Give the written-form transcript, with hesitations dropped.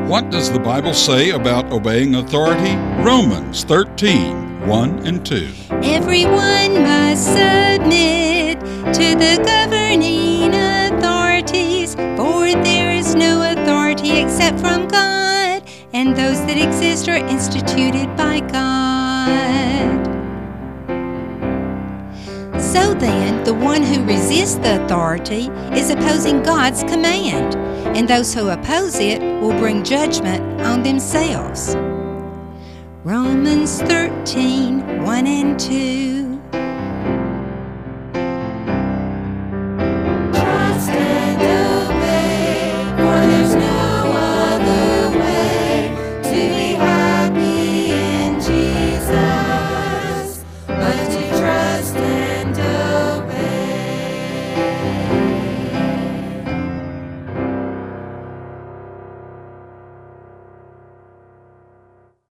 What does the Bible say about obeying authority? Romans 13, 1 and 2. Everyone must submit to the governing authorities, for there is no authority except from God, and those that exist are instituted by God. So then, the one who resists the authority is opposing God's command, and those who oppose it will bring judgment on themselves. Romans 13, 1 and 2.